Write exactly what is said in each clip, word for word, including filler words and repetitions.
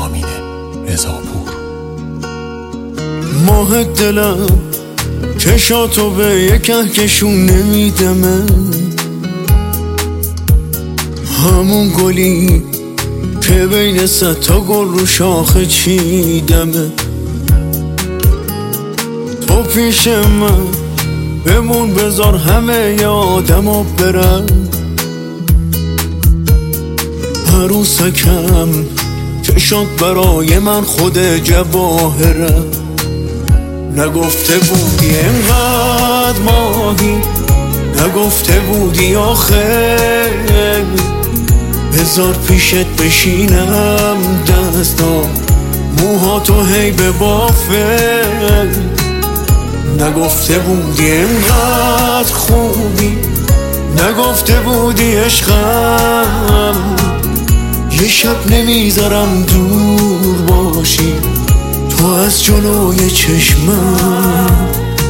رامین رضاپور. ماه دلم چشاتو به یک کهکشون نمیدمه، همون گلی که بین صد تا گل رو شاخه چیدمه. تو پیش من بمون، بذار همه یادمو برن. عروسکم چشات برای من خود جواهره. نگفته بودی اینقدر ماهی، نگفته بودی آخه بذار پیشت بشینم دستا موهاتو هی ببافه. نگفته بودی اینقدر خوبی، نگفته بودی عشقم یه شب نمیذارم دور باشی تو از جلوی چشمم.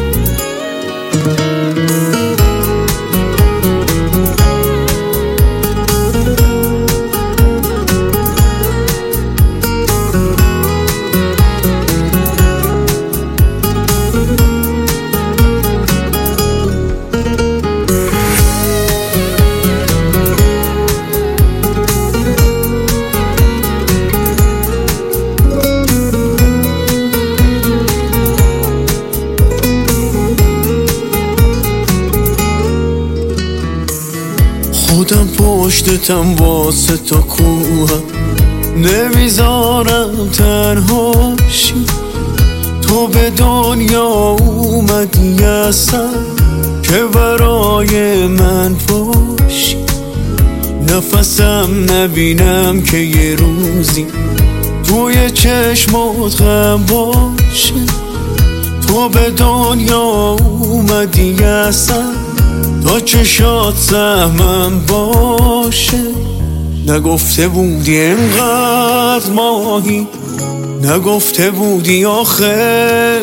خودم پشتتم واسه تا کوهم، نمیذارم تنهاشی. تو به دنیا اومدی اصلا که برای من باشی. نفسم نبینم که یه روزی توی چشمات غم باشه. تو به دنیا اومدی اصلا تا چشات سهمم باشه. نگفته بودی اینقدر ماهی، نگفته بودی آخه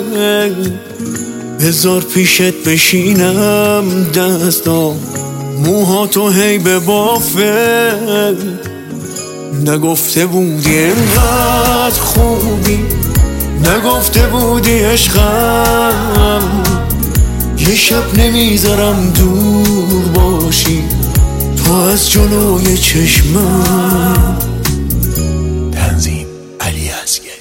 بذار پیشت بشینم دستا موهاتو هی ببافه. نگفته بودی اینقدر خوبی، نگفته بودی عشقم یه شب نمیذارم دور باشی تو از جلوی چشمم. تنظیم علی اصغری.